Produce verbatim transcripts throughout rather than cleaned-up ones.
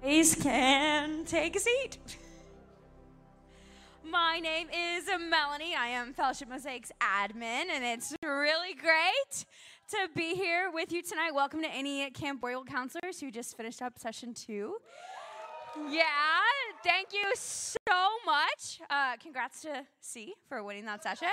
Please can take a seat. My name is Melanie. I am Fellowship Mosaic's admin, and it's really great to be here with you tonight. Welcome to any Camp Royal counselors who just finished up session two. Yeah, thank you so much. Uh, congrats to C for winning that session.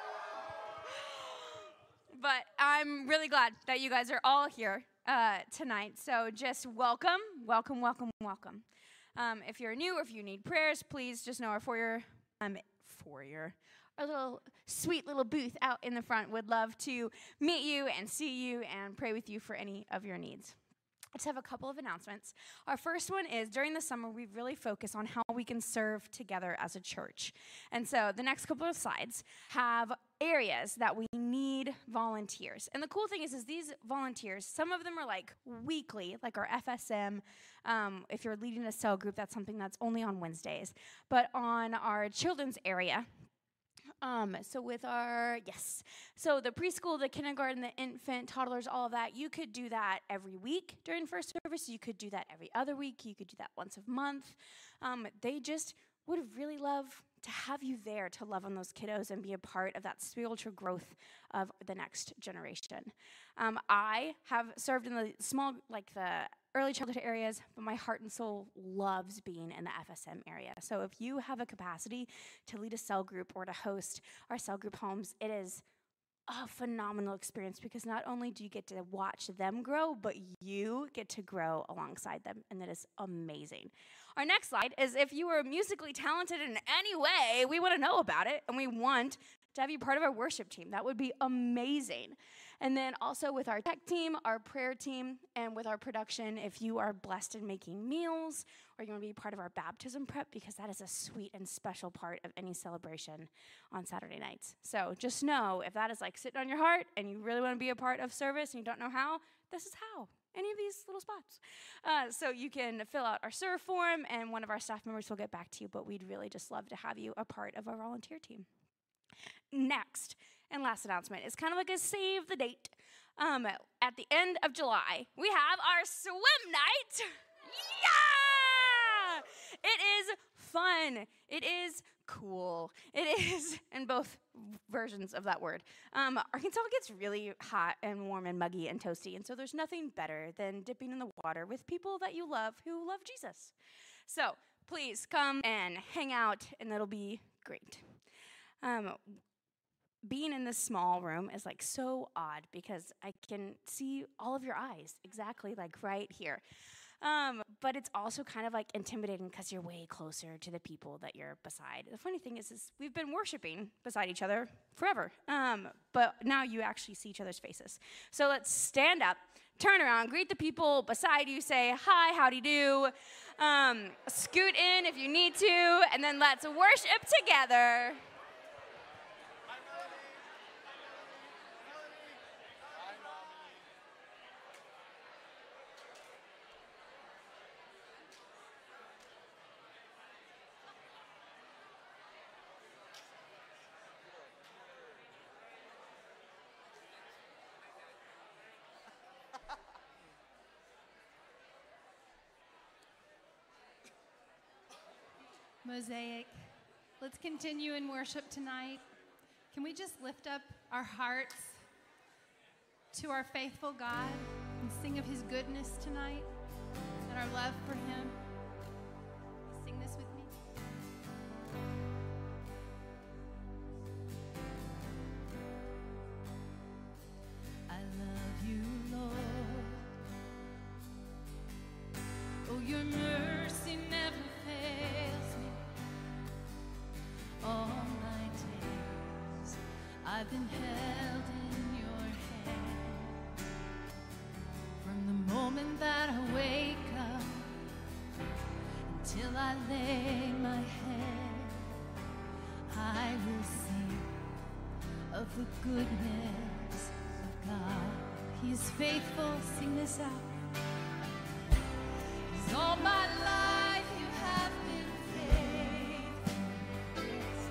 But I'm really glad that you guys are all here uh, tonight. So just welcome, welcome, welcome, welcome. Um, if you're new or if you need prayers, please just know our foyer, um, foyer, our little sweet little booth out in the front would love to meet you and see you and pray with you for any of your needs. I just have a couple of announcements. Our first one is during the summer, we really focus on how we can serve together as a church. And so the next couple of slides have areas that we need volunteers. And the cool thing is, is these volunteers, some of them are like weekly, like our F S M. Um, if you're leading a cell group, that's something that's only on Wednesdays. But on our children's area, Um, so with our, yes, so the preschool, the kindergarten, the infant, toddlers, all of that, you could do that every week during first service. You could do that every other week. You could do that once a month. Um, they just would really love to have you there to love on those kiddos and be a part of that spiritual growth of the next generation. Um, I have served in the small, like the early childhood areas, but my heart and soul loves being in the F S M area. So if you have a capacity to lead a cell group or to host our cell group homes, it is a phenomenal experience because not only do you get to watch them grow, but you get to grow alongside them, and that is amazing. Our next slide is if you are musically talented in any way, we want to know about it, and we want to have you part of our worship team. That would be amazing. And then also with our tech team, our prayer team, and with our production, if you are blessed in making meals or you want to be part of our baptism prep, because that is a sweet and special part of any celebration on Saturday nights. So just know if that is like sitting on your heart and you really want to be a part of service and you don't know how, this is how. Any of these little spots. Uh, so you can fill out our serve form and one of our staff members will get back to you, but we'd really just love to have you a part of our volunteer team. Next and last announcement is kind of like a save the date. Um, at the end of July, we have our swim night. Yeah! It is fun. It is cool. It is, in both versions of that word. Um, Arkansas gets really hot and warm and muggy and toasty, and so there's nothing better than dipping in the water with people that you love who love Jesus. So please come and hang out, and it'll be great. Um, being in this small room is like so odd because I can see all of your eyes exactly like right here. Um, but it's also kind of like intimidating because you're way closer to the people that you're beside. The funny thing is, is we've been worshiping beside each other forever, um, but now you actually see each other's faces. So let's stand up, turn around, greet the people beside you, say hi, howdy do, um, scoot in if you need to, and then let's worship together. Mosaic, let's continue in worship tonight. Can we just lift up our hearts to our faithful God and sing of his goodness tonight and our love for him? Sing this with me. I love you, Lord. Oh, your mercy never fails me. All my days I've been held in your hand. From the moment that I wake up until I lay my head, I will sing of the goodness of God. He is faithful. Sing this out. 'Cause all my life you have been faithful.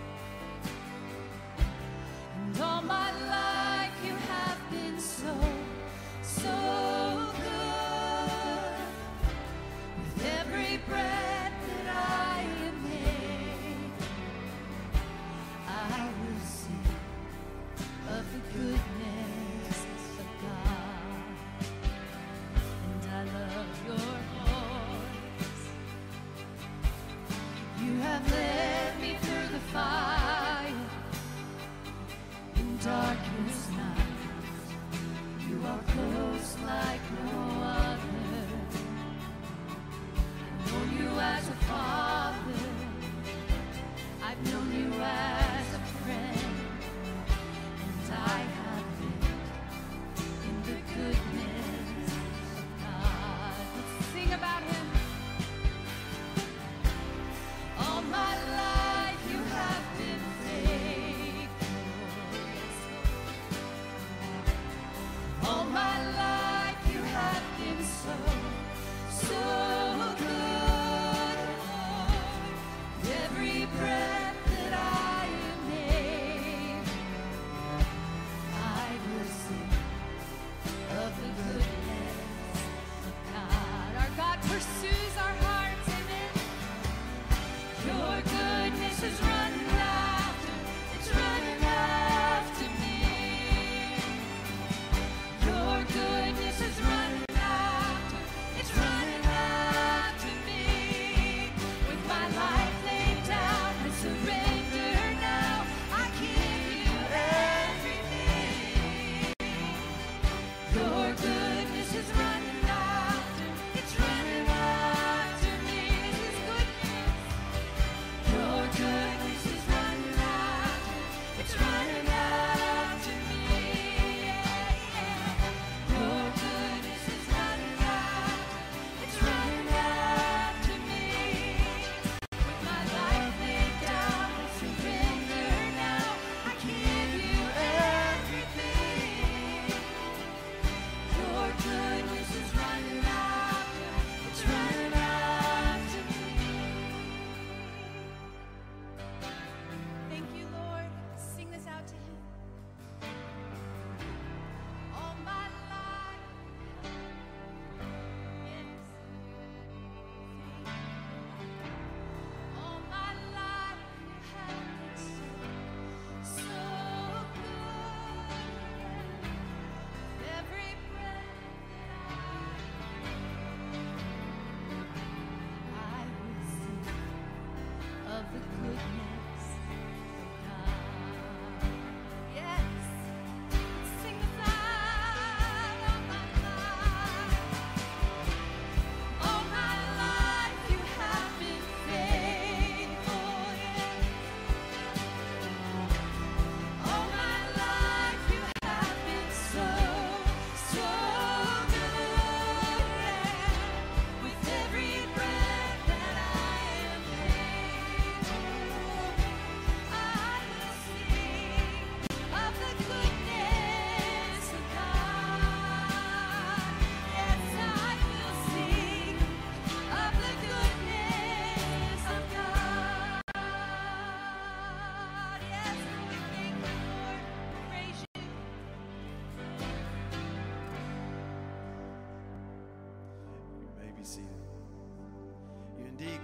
And all my life you have been so, so good. With every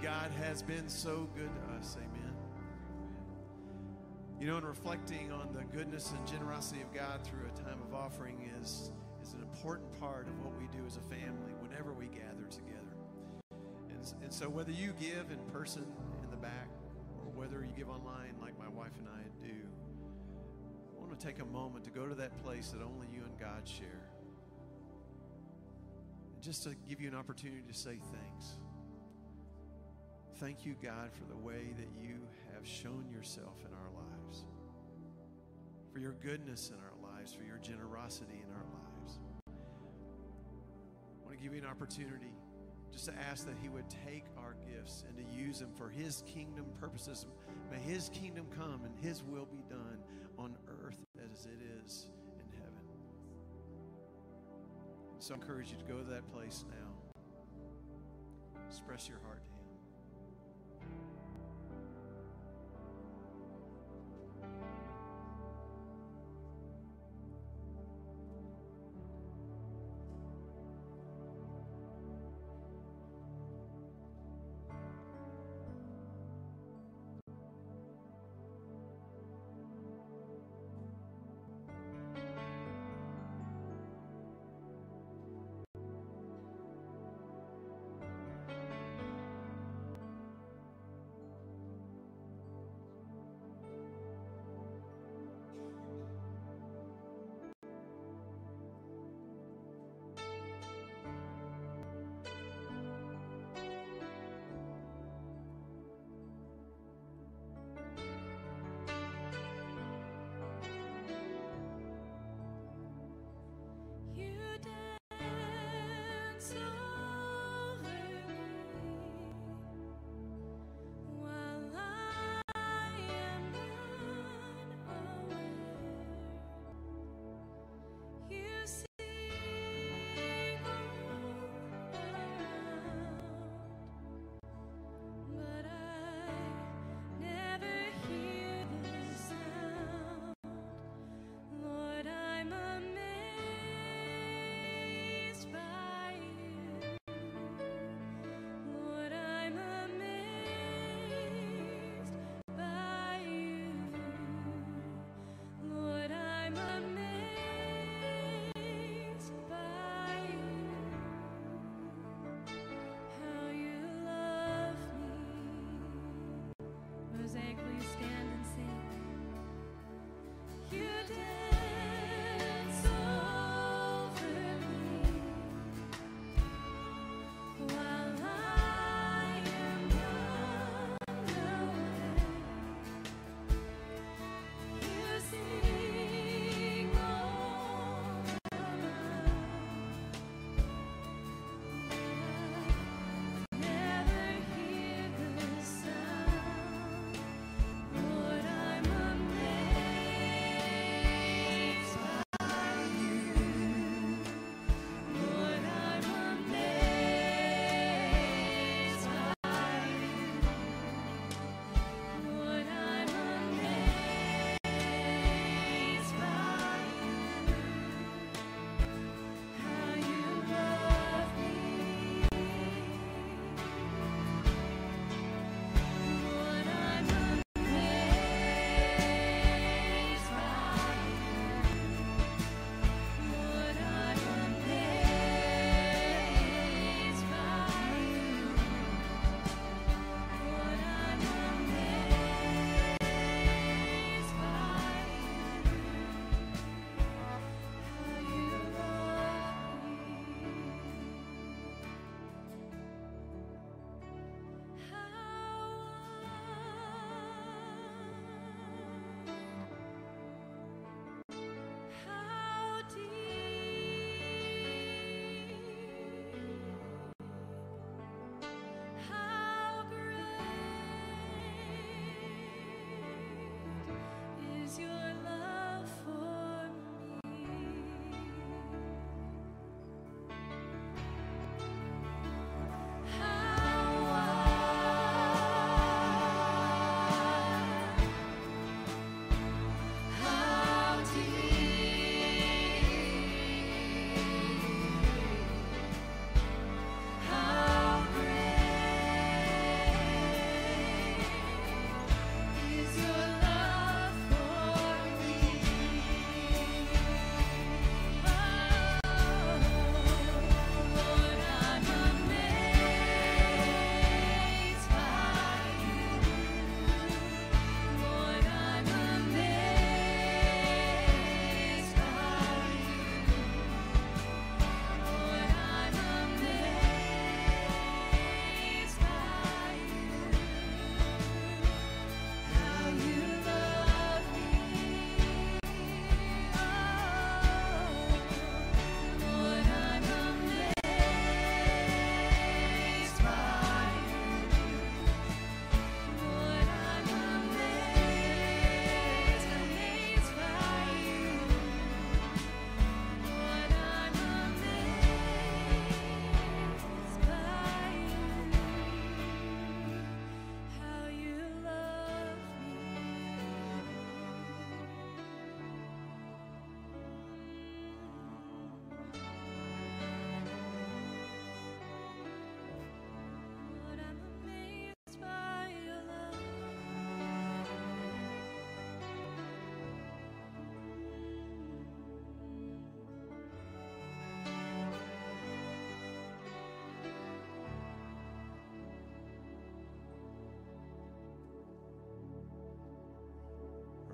God has been so good to us. Amen. You know, in reflecting on the goodness and generosity of God through a time of offering is, is an important part of what we do as a family whenever we gather together. And, and so whether you give in person in the back or whether you give online like my wife and I do, I want to take a moment to go to that place that only you and God share. And just to give you an opportunity to say thanks. Thank you, God, for the way that you have shown yourself in our lives, for your goodness in our lives, for your generosity in our lives. I want to give you an opportunity just to ask that he would take our gifts and to use them for his kingdom purposes. May his kingdom come and his will be done on earth as it is in heaven. So I encourage you to go to that place now. Express your heart to him.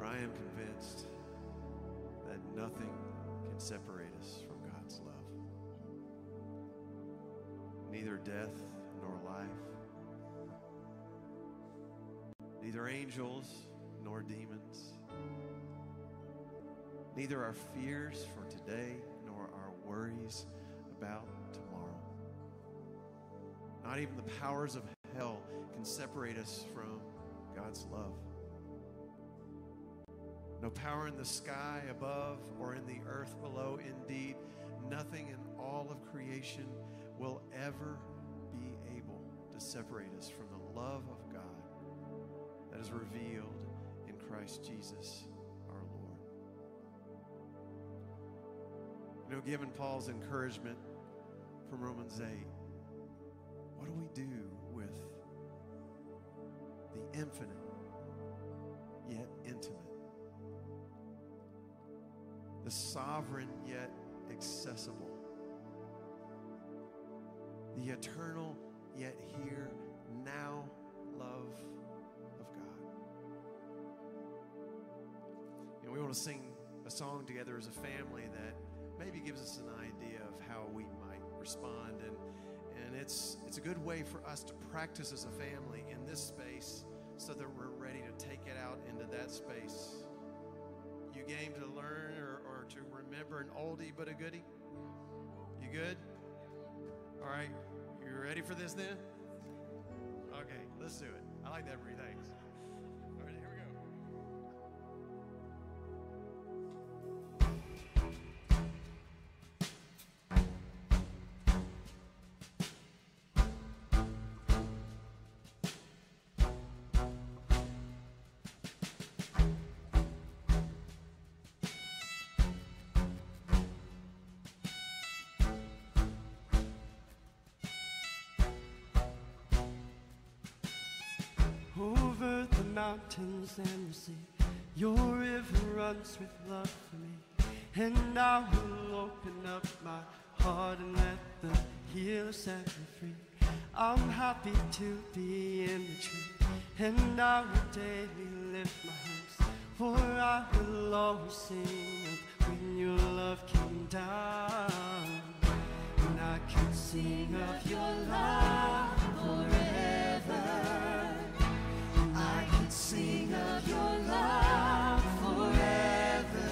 I am convinced that nothing can separate us from God's love. Neither death nor life, neither angels nor demons, neither our fears for today nor our worries about tomorrow. Not even the powers of hell can separate us from God's love. No power in the sky above or in the earth below. Indeed, nothing in all of creation will ever be able to separate us from the love of God that is revealed in Christ Jesus our Lord. You know, given Paul's encouragement from Romans eight, what do we do with the infinite yet intimate, the sovereign yet accessible, the eternal yet here now love of God? You know, we want to sing a song together as a family that maybe gives us an idea of how we might respond, and and it's it's a good way for us to practice as a family in this space so that we're ready to take it out into that space. You game to learn or, or to remember an oldie but a goodie? You good? All right, you ready for this then? Okay, let's do it. I like that, Bree, thanks. All right, here we go. Over the mountains and the sea, your river runs with love for me. And I will open up my heart and let the healer set me free. I'm happy to be in the truth, and I will daily lift my hands, for I will always sing of when your love came down. And I can sing of your love forever. I can sing of your love forever.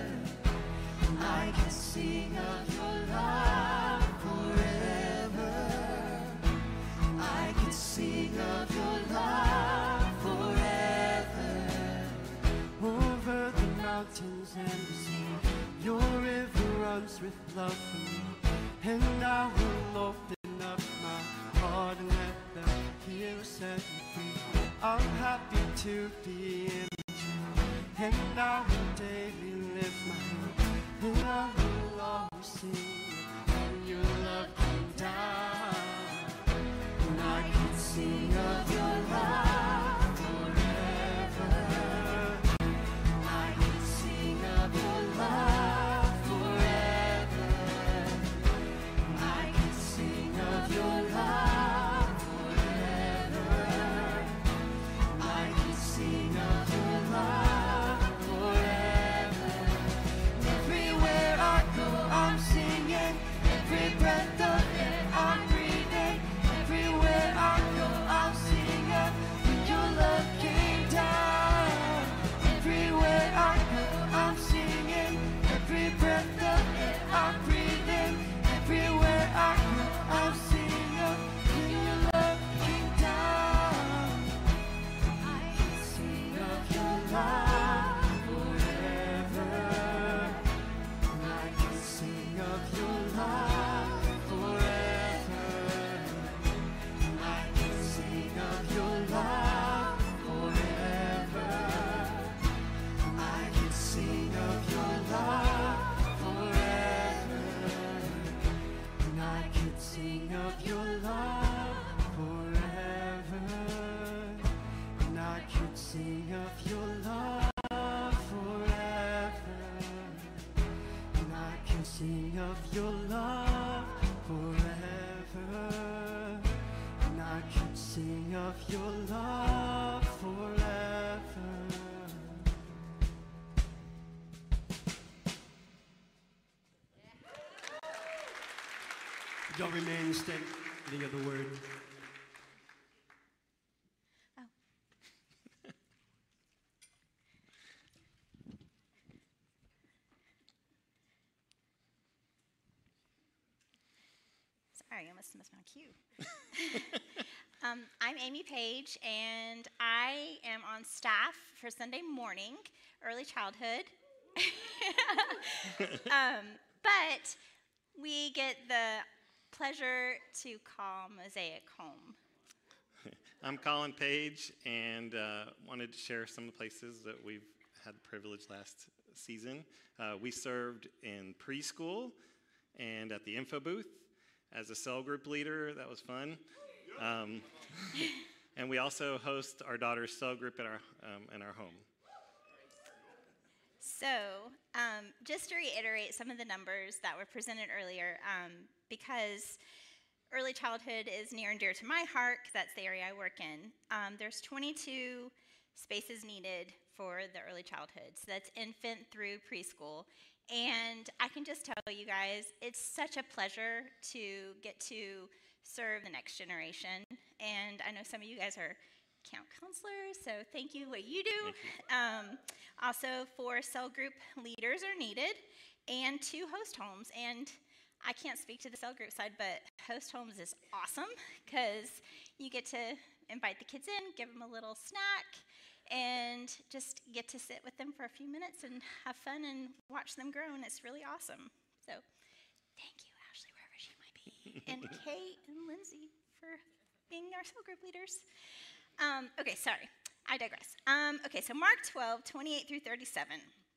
I can sing of your love forever. I can sing of your love forever. Over the mountains and the sea, your river runs with love for me. And I will open up my heart and let the healer set me free. I'm happy to be in the truth, and I will daily lift my hand, and I will always sing when your love came down. And I can sing of your love forever. I can sing of your love forever. I can sing of your love. Sing of your love forever. Don't remain standing of the word. Oh. Sorry, I must have missed my cue. um, I'm Amy Page, and I am on staff for Sunday morning, early childhood. um, but we get the pleasure to call Mosaic home. I'm Colin Page, and uh, wanted to share some of the places that we've had the privilege last season. Uh, we served in preschool and at the info booth as a cell group leader. That was fun. Um, and we also host our daughter's cell group at our um, in our home. So, um, just to reiterate some of the numbers that were presented earlier, um, because early childhood is near and dear to my heart, because that's the area I work in. Um, there's twenty-two spaces needed for the early childhood. So that's infant through preschool. And I can just tell you guys, it's such a pleasure to get to serve the next generation. And I know some of you guys are camp counselors, so thank you what you do. Thank you. Um, also, four cell group leaders are needed, and two host homes. And I can't speak to the cell group side, but host homes is awesome because you get to invite the kids in, give them a little snack, and just get to sit with them for a few minutes and have fun and watch them grow, and it's really awesome. So thank you, Ashley, wherever she might be, and Kate and Lindsay for being our cell group leaders. Um, okay, sorry, I digress. Um, okay, so Mark twelve, twenty-eight through thirty-seven.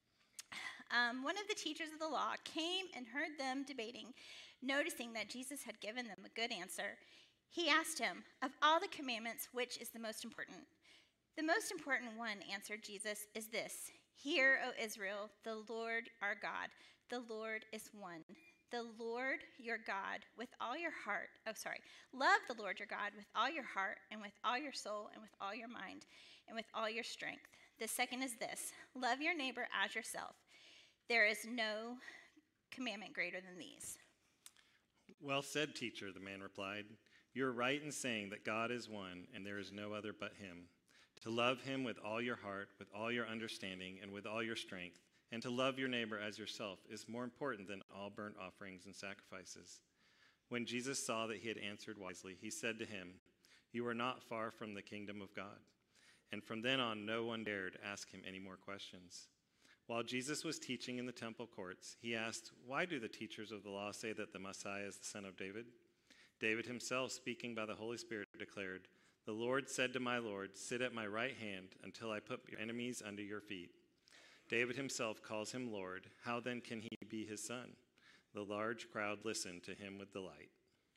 Um, one of the teachers of the law came and heard them debating. Noticing that Jesus had given them a good answer, he asked him, "Of all the commandments, which is the most important?" "The most important one," answered Jesus, "is this: Hear, O Israel, the Lord our God, the Lord is one. The Lord your God with all your heart, oh sorry, love the Lord your God with all your heart and with all your soul and with all your mind and with all your strength. The second is this: love your neighbor as yourself. There is no commandment greater than these." "Well said, teacher," the man replied. "You're right in saying that God is one and there is no other but him. To love him with all your heart, with all your understanding, and with all your strength, and to love your neighbor as yourself is more important than all burnt offerings and sacrifices." When Jesus saw that he had answered wisely, he said to him, "You are not far from the kingdom of God." And from then on, no one dared ask him any more questions. While Jesus was teaching in the temple courts, he asked, "Why do the teachers of the law say that the Messiah is the son of David? David himself, speaking by the Holy Spirit, declared, 'The Lord said to my Lord, sit at my right hand until I put your enemies under your feet.' David himself calls him Lord. How then can he be his son?" The large crowd listened to him with delight.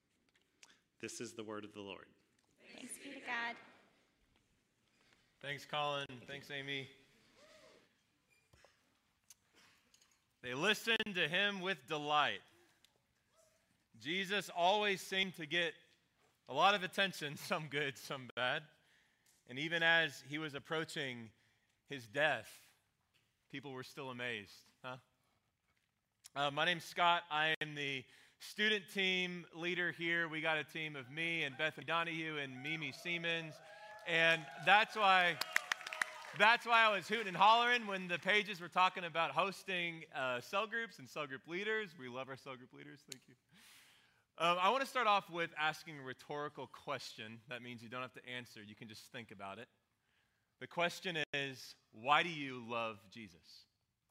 This is the word of the Lord. Thanks be to God. Thanks, Colin. Thanks, Amy. They listened to him with delight. Jesus always seemed to get a lot of attention, some good, some bad. And even as he was approaching his death, people were still amazed. Huh? Uh, my name's Scott. I am the student team leader here. We got a team of me and Bethany Donahue and Mimi Siemens. And that's why... That's why I was hooting and hollering when the pages were talking about hosting uh, cell groups and cell group leaders. We love our cell group leaders. Thank you. Um, I want to start off with asking a rhetorical question. That means you don't have to answer. You can just think about it. The question is, why do you love Jesus?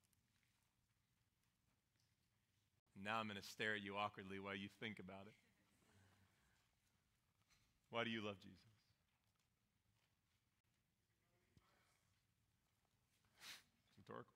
Now I'm going to stare at you awkwardly while you think about it. Why do you love Jesus? Rhetorical.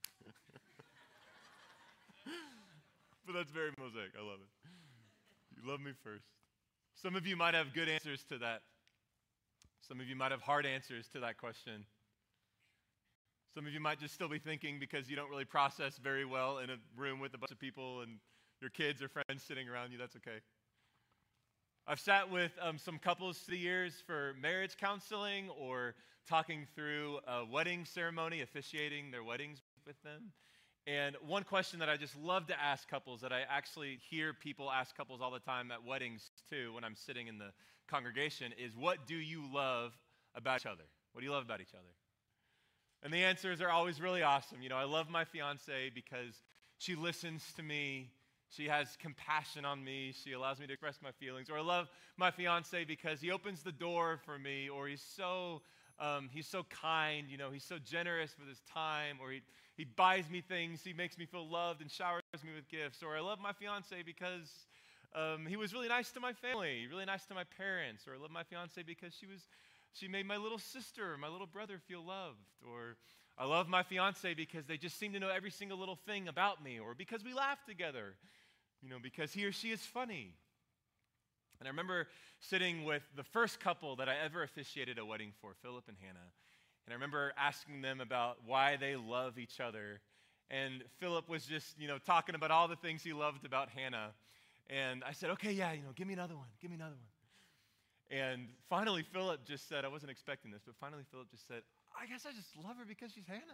But that's very Mosaic. I love it. You love me first. Some of you might have good answers to that. Some of you might have hard answers to that question. Some of you might just still be thinking because you don't really process very well in a room with a bunch of people and your kids or friends sitting around you. That's okay. I've sat with um, some couples through the years for marriage counseling or talking through a wedding ceremony, officiating their weddings with them. And one question that I just love to ask couples, that I actually hear people ask couples all the time at weddings too, when I'm sitting in the congregation, is what do you love about each other? What do you love about each other? And the answers are always really awesome. You know, I love my fiance because she listens to me. She has compassion on me. She allows me to express my feelings. Or I love my fiance because he opens the door for me, or he's so um, he's so kind. You know, he's so generous with his time, or he he buys me things. He makes me feel loved and showers me with gifts. Or I love my fiance because um, he was really nice to my family, really nice to my parents. Or I love my fiance because she was she made my little sister, my little brother feel loved. Or I love my fiance because they just seem to know every single little thing about me, or because we laugh together, you know, because he or she is funny. And I remember sitting with the first couple that I ever officiated a wedding for, Philip and Hannah. And I remember asking them about why they love each other. And Philip was just, you know, talking about all the things he loved about Hannah. And I said, okay, yeah, you know, give me another one, give me another one. And finally, Philip just said, I wasn't expecting this, but finally Philip just said, I guess I just love her because she's Hannah.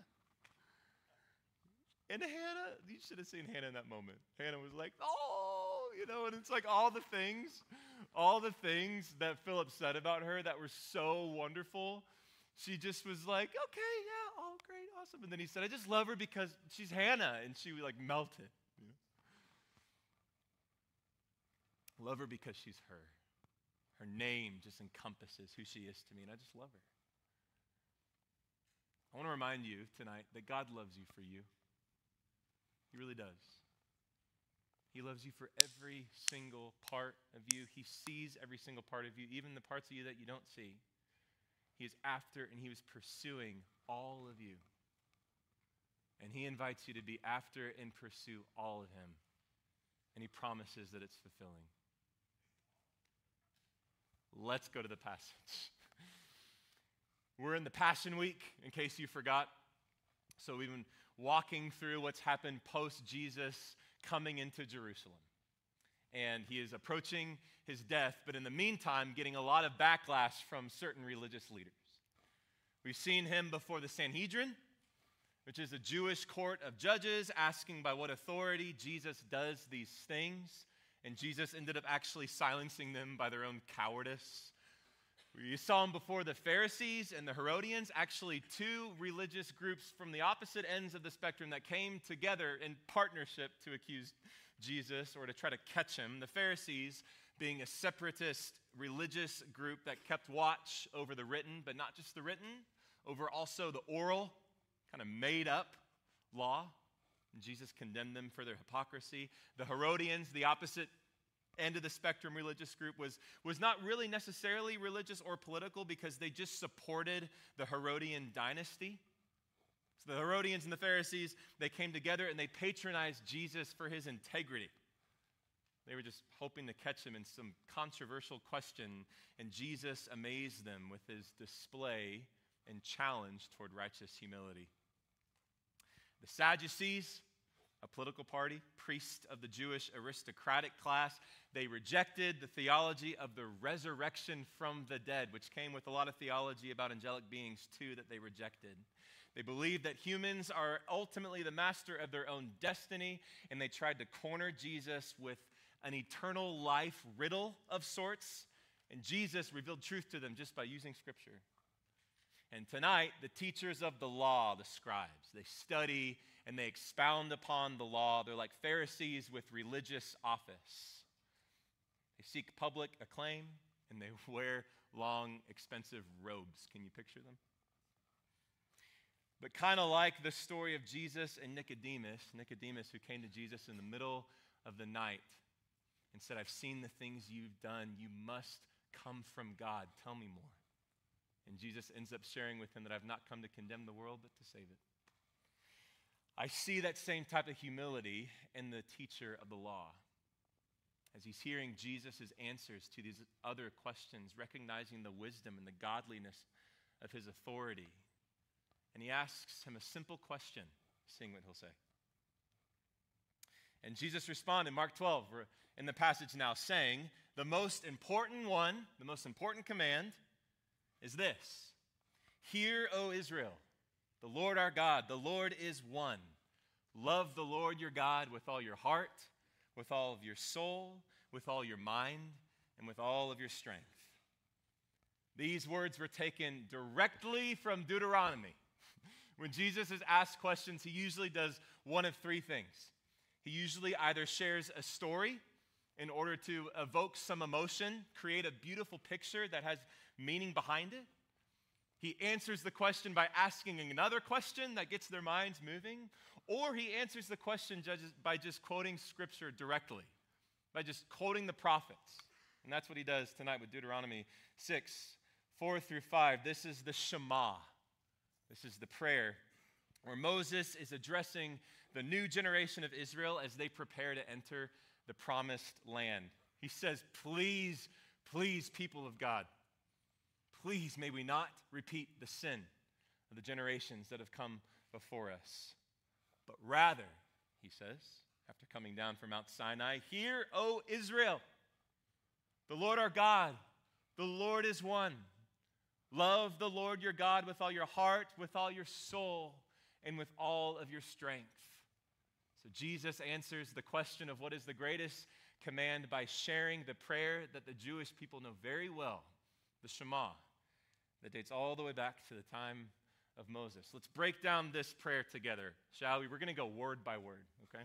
And Hannah, you should have seen Hannah in that moment. Hannah was like, oh, you know, and it's like all the things, all the things that Philip said about her that were so wonderful. She just was like, okay, yeah, oh, great, awesome. And then he said, I just love her because she's Hannah. And she like melted. You know? Love her because she's her. Her name just encompasses who she is to me, and I just love her. I want to remind you tonight that God loves you for you. He really does. He loves you for every single part of you. He sees every single part of you, even the parts of you that you don't see. He is after and he was pursuing all of you. And he invites you to be after and pursue all of him. And he promises that it's fulfilling. Let's go to the passage. We're in the Passion Week, in case you forgot. So we've been walking through what's happened post-Jesus coming into Jerusalem. And he is approaching his death, but in the meantime, getting a lot of backlash from certain religious leaders. We've seen him before the Sanhedrin, which is a Jewish court of judges, asking by what authority Jesus does these things. And Jesus ended up actually silencing them by their own cowardice. You saw him before the Pharisees and the Herodians, actually two religious groups from the opposite ends of the spectrum that came together in partnership to accuse Jesus or to try to catch him. The Pharisees being a separatist religious group that kept watch over the written, but not just the written, over also the oral, kind of made up law. And Jesus condemned them for their hypocrisy. The Herodians, the opposite end of the spectrum religious group, was, was not really necessarily religious or political because they just supported the Herodian dynasty. So the Herodians and the Pharisees, they came together and they patronized Jesus for his integrity. They were just hoping to catch him in some controversial question, and Jesus amazed them with his display and challenge toward righteous humility. The Sadducees, a political party, priests of the Jewish aristocratic class, they rejected the theology of the resurrection from the dead, which came with a lot of theology about angelic beings too that they rejected. They believed that humans are ultimately the master of their own destiny, and they tried to corner Jesus with an eternal life riddle of sorts, and Jesus revealed truth to them just by using Scripture. And tonight, the teachers of the law, the scribes, they study and they expound upon the law. They're like Pharisees with religious office. They seek public acclaim and they wear long, expensive robes. Can you picture them? But kind of like the story of Jesus and Nicodemus, Nicodemus who came to Jesus in the middle of the night and said, I've seen the things you've done. You must come from God. Tell me more. And Jesus ends up sharing with him that I've not come to condemn the world, but to save it. I see that same type of humility in the teacher of the law. As he's hearing Jesus' answers to these other questions, recognizing the wisdom and the godliness of his authority. And he asks him a simple question, seeing what he'll say. And Jesus responded, Mark twelve, we're in the passage now, saying, the most important one, the most important command is this: Hear, O Israel, the Lord our God, the Lord is one. Love the Lord your God with all your heart, with all of your soul, with all your mind, and with all of your strength. These words were taken directly from Deuteronomy. When Jesus is asked questions, he usually does one of three things. He usually either shares a story in order to evoke some emotion, create a beautiful picture that has meaning behind it. He answers the question by asking another question that gets their minds moving, or he answers the question by just quoting Scripture directly, by just quoting the prophets. And that's what he does tonight with Deuteronomy six, four through five. This is the Shema. This is the prayer where Moses is addressing the new generation of Israel as they prepare to enter the promised land. He says, please, please, people of God, please may we not repeat the sin of the generations that have come before us. But rather, he says, after coming down from Mount Sinai, hear, O Israel, the Lord our God, the Lord is one. Love the Lord your God with all your heart, with all your soul, and with all of your strength. So Jesus answers the question of what is the greatest command by sharing the prayer that the Jewish people know very well, the Shema, that dates all the way back to the time of Moses. Let's break down this prayer together, shall we? We're going to go word by word, okay?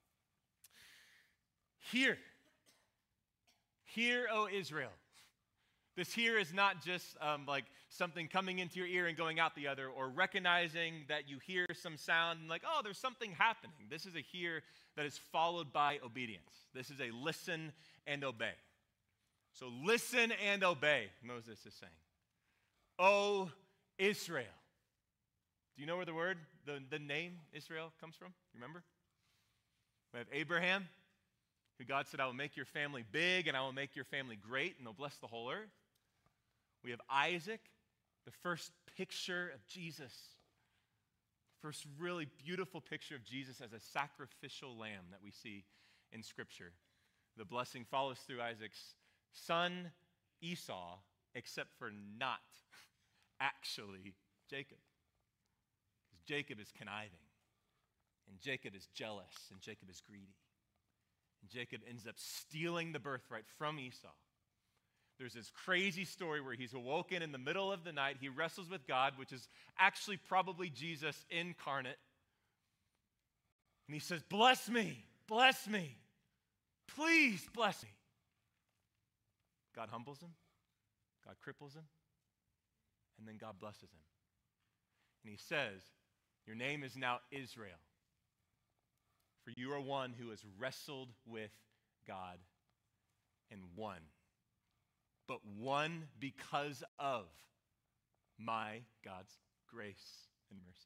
Hear. Hear, O Israel. This here is not just um, like something coming into your ear and going out the other, or recognizing that you hear some sound and like, oh, there's something happening. This is a hear that is followed by obedience. This is a listen and obey. So listen and obey, Moses is saying. O Israel. Do you know where the word, the, the name Israel comes from? Remember? We have Abraham, who God said, I will make your family big and I will make your family great and they'll bless the whole earth. We have Isaac, the first picture of Jesus. First really beautiful picture of Jesus as a sacrificial lamb that we see in Scripture. The blessing follows through Isaac's son Esau, except for not actually Jacob. Because Jacob is conniving, and Jacob is jealous, and Jacob is greedy. And Jacob ends up stealing the birthright from Esau. There's this crazy story where he's awoken in the middle of the night. He wrestles with God, which is actually probably Jesus incarnate. And he says, bless me, bless me, please bless me. God humbles him, God cripples him, and then God blesses him. And he says, your name is now Israel, for you are one who has wrestled with God and won. But won because of my God's grace and mercy.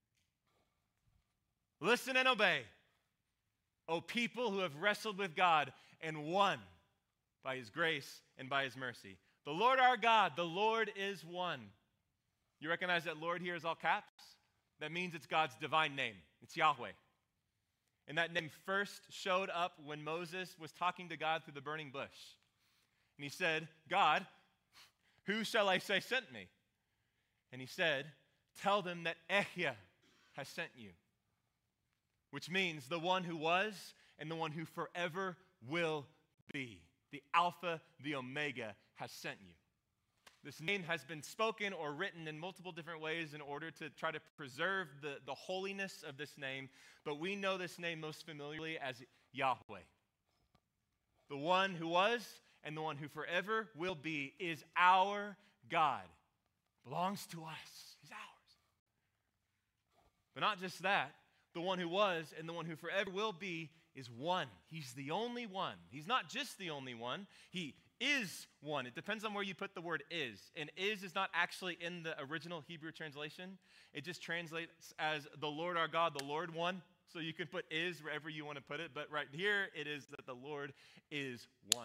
Listen and obey, O people who have wrestled with God and won by his grace and by his mercy. The Lord our God, the Lord is one. You recognize that Lord here is all caps? That means it's God's divine name. It's Yahweh. And that name first showed up when Moses was talking to God through the burning bush. And he said, God, who shall I say sent me? And he said, tell them that Ehyeh has sent you. Which means the one who was and the one who forever will be. The Alpha, the Omega has sent you. This name has been spoken or written in multiple different ways in order to try to preserve the, the holiness of this name. But we know this name most familiarly as Yahweh. The one who was and the one who forever will be is our God. Belongs to us. He's ours. But not just that. The one who was and the one who forever will be is one. He's the only one. He's not just the only one. He is one. It depends on where you put the word is. And is is not actually in the original Hebrew translation. It just translates as the Lord our God, the Lord one. So you can put is wherever you want to put it. But right here it is that the Lord is one.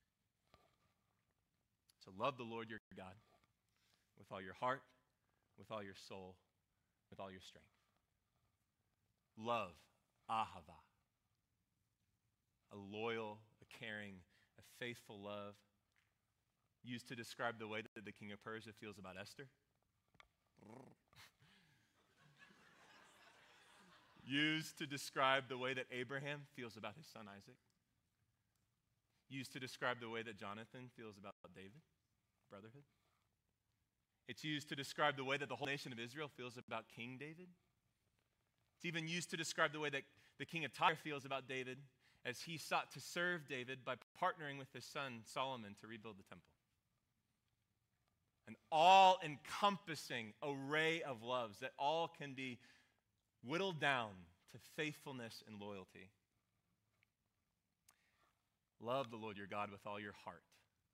So love the Lord your God with all your heart, with all your soul, with all your strength. Love, ahava, a loyal, a caring, a faithful love used to describe the way that the king of Persia feels about Esther. used to describe the way that Abraham feels about his son Isaac, used to describe the way that Jonathan feels about David, brotherhood. It's used to describe the way that the whole nation of Israel feels about King David. It's even used to describe the way that the king of Tyre feels about David as he sought to serve David by partnering with his son Solomon to rebuild the temple. An all-encompassing array of loves that all can be whittled down to faithfulness and loyalty. Love the Lord your God with all your heart.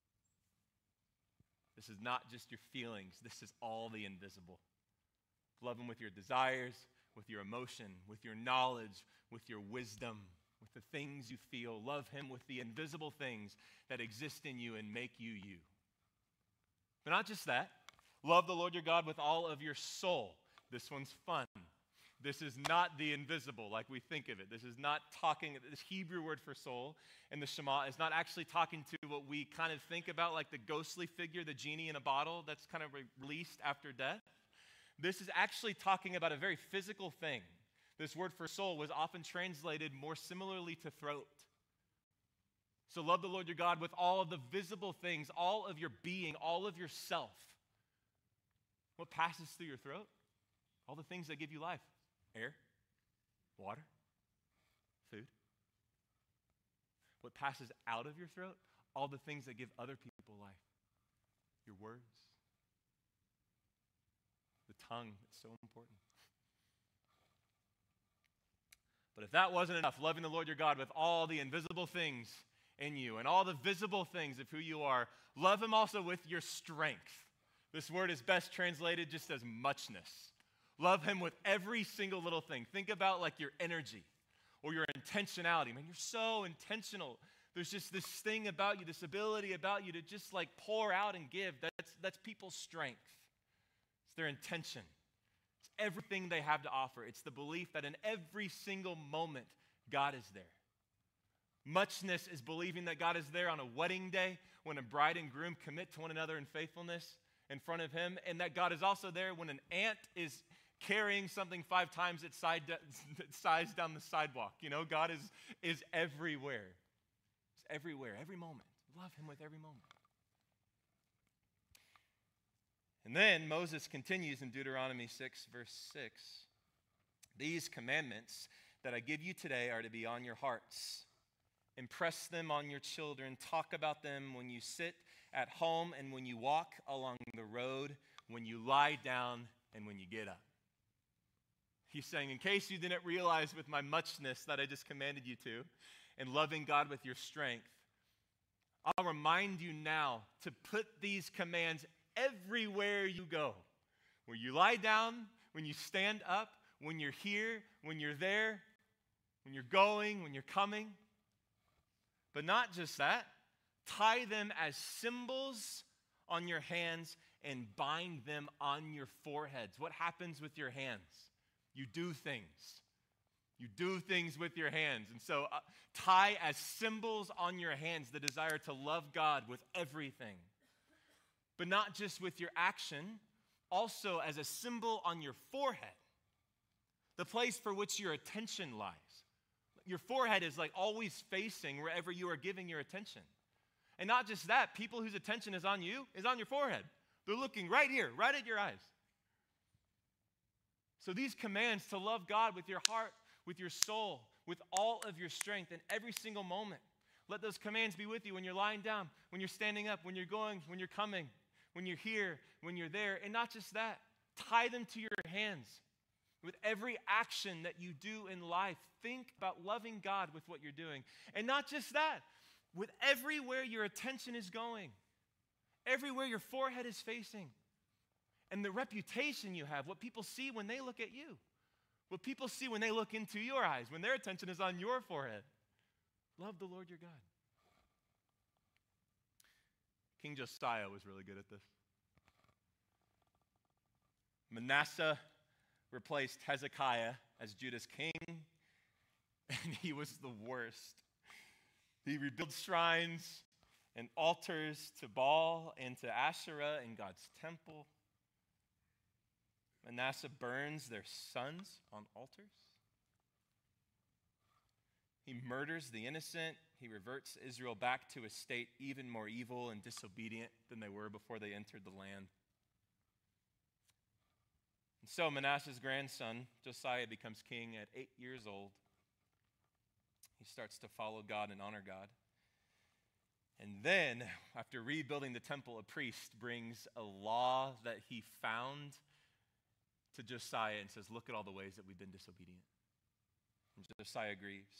This is not just your feelings. This is all the invisible. Love him with your desires, with your emotion, with your knowledge, with your wisdom, with the things you feel. Love him with the invisible things that exist in you and make you you. But not just that. Love the Lord your God with all of your soul. This one's fun. This is not the invisible like we think of it. This is not talking, this Hebrew word for soul in the Shema is not actually talking to what we kind of think about like the ghostly figure, the genie in a bottle that's kind of re- released after death. This is actually talking about a very physical thing. This word for soul was often translated more similarly to throat. So love the Lord your God with all of the visible things, all of your being, all of yourself. What passes through your throat? All the things that give you life. Air, water, food. What passes out of your throat? All the things that give other people life. Your words. The tongue is so important. But if that wasn't enough, loving the Lord your God with all the invisible things in you and all the visible things of who you are, love him also with your strength. This word is best translated just as muchness. Love him with every single little thing. Think about like your energy or your intentionality. Man, you're so intentional. There's just this thing about you, this ability about you to just like pour out and give. That's, that's people's strength. It's their intention. It's everything they have to offer. It's the belief that in every single moment, God is there. Muchness is believing that God is there on a wedding day when a bride and groom commit to one another in faithfulness in front of him, and that God is also there when an ant is carrying something five times its size down the sidewalk. You know, God is, is everywhere. He's everywhere, every moment. Love him with every moment. And then Moses continues in Deuteronomy six, verse six. These commandments that I give you today are to be on your hearts. Impress them on your children. Talk about them when you sit at home and when you walk along the road, when you lie down and when you get up. He's saying, in case you didn't realize with my muchness that I just commanded you to, and loving God with your strength, I'll remind you now to put these commands everywhere you go. Where you lie down, when you stand up, when you're here, when you're there, when you're going, when you're coming. But not just that, tie them as symbols on your hands and bind them on your foreheads. What happens with your hands? You do things. You do things with your hands. And so uh, tie as symbols on your hands the desire to love God with everything. But not just with your action, also as a symbol on your forehead, the place for which your attention lies. Your forehead is like always facing wherever you are giving your attention. And not just that, people whose attention is on you is on your forehead. They're looking right here, right at your eyes. So these commands to love God with your heart, with your soul, with all of your strength in every single moment. Let those commands be with you when you're lying down, when you're standing up, when you're going, when you're coming, when you're here, when you're there. And not just that, tie them to your hands. With every action that you do in life, think about loving God with what you're doing. And not just that, with everywhere your attention is going, everywhere your forehead is facing, and the reputation you have, what people see when they look at you, what people see when they look into your eyes, when their attention is on your forehead. Love the Lord your God. King Josiah was really good at this. Manasseh replaced Hezekiah as Judah's king, and he was the worst. He rebuilt shrines and altars to Baal and to Asherah in God's temple. Manasseh burns their sons on altars. He murders the innocent. He reverts Israel back to a state even more evil and disobedient than they were before they entered the land. And so Manasseh's grandson, Josiah, becomes king at eight years old. He starts to follow God and honor God. And then, after rebuilding the temple, a priest brings a law that he found to Josiah and says, look at all the ways that we've been disobedient. And Josiah grieves.